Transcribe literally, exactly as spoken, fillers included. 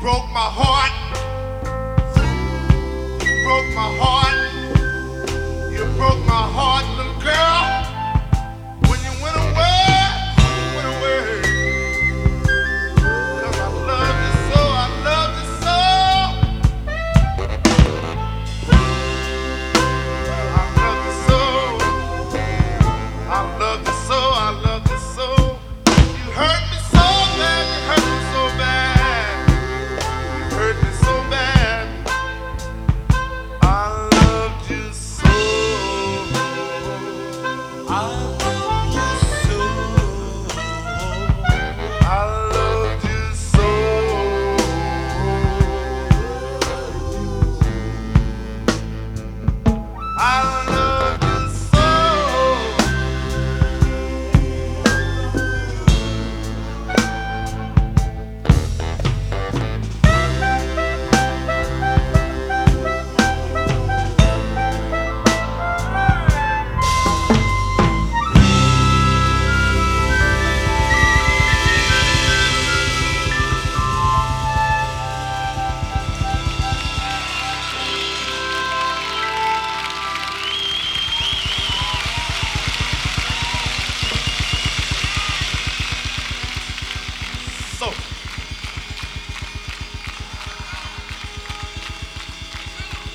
broke my heart. You broke my heart. You broke my heart, little girl. When you went away, you went away. 'Cause I love you so, I love you so. I love you so. I love you so, I love you so. You hurt me so bad, you hurt me so bad. You hurt me so bad. I loved you so. I love you so. I loved you so. I love you so. So